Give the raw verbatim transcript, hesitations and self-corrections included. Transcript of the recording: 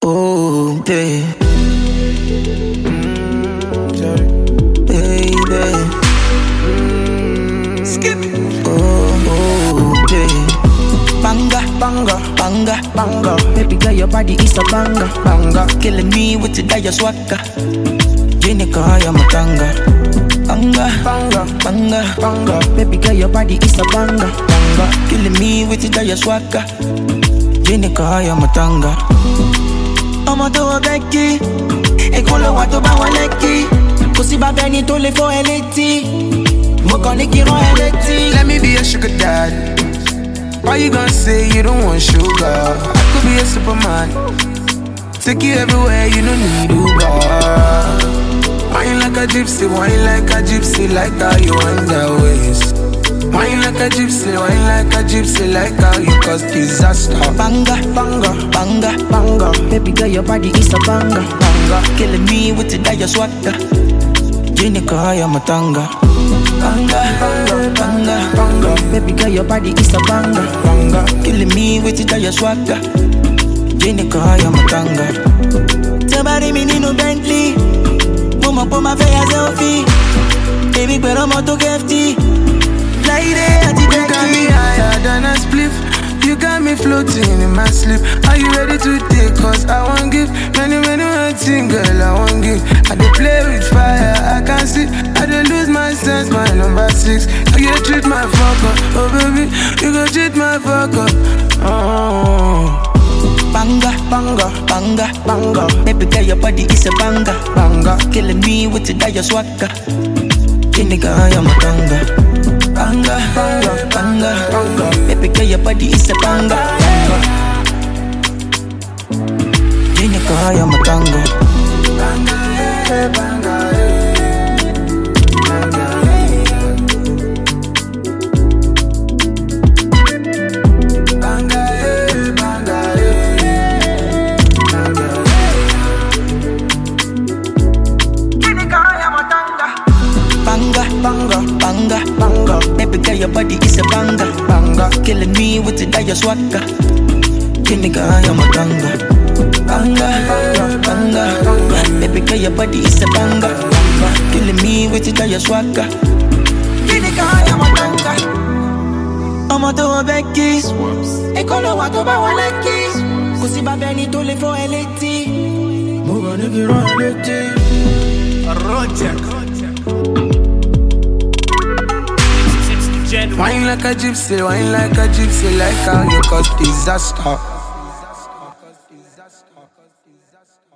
Oh, babe. Mm, baby. Mm, skip. Oh, oh, babe. Banga, banga, banga, banga. Baby girl, your body is a banga, banga. Killing me with the dire swagger. Jenica, I'm a tanga. Banga, banga, banga, banga. Baby girl, your body is a banga, banga. Killing me with the dire swagger. Jenica, I'm a tanga. I'm a do a Becky. E con lo guato ba waleki. Così va bene to le fo eleti. Mo con le kiro eleti. Let me be a sugar daddy. Why you gonna say you don't want sugar? I could be a superman. Take you everywhere, you don't need Uber. Wine like a gypsy, wine like a gypsy, like how you wind that waist. Wine like a gypsy, wine like a gypsy, like how you cause disaster. Banga, banga, banga, banga. Baby girl, your body is a banga, banga. Killing me with the dire swagger. Jenica, I'm a tanga. Banga, banga, banga, banga. Baby girl, your body is a banga, banga. Killing me with the dire swagger. Jenica, I'm a tanga. Somebody me need no Bentley. Mama put my face as selfie. Baby, pero mo to gifty. Lady, I you got me higher than a spliff. You got me floating in my sleep. Are you ready to take? Cause I won't give many, many, many things, girl, I won't give. I dey play with fire, I can't see. I dey lose my sense, my number six. You go treat my fuck up, oh baby. You go treat my fuck up, oh. Banga, banga, banga, banga. Baby girl, your body is a banga, banga. Killing me with the dire swagger. Jenica, I'm a tanga. Banga, banga, banga, banga. Baby girl, your body is a banga, banga. Jenica, I'm a tanga. Banga, yeah, banga, banga, banga, banga. Baby girl, your body is a banga, banga. Killing me with the dire swagger. Jenica, I'm a tanga. Banga, banga, banga, banga. Baby girl, your body is a banga, banga. Killing me with the dire swagger. Jenica, I'm a tanga. I'm a do a Becky. E con lo guato ba waleki. Così va bene to le fo eleti. Mo gonna get on eleti. Roger. Wine like a gypsy, wine like a gypsy, like how you cause disaster.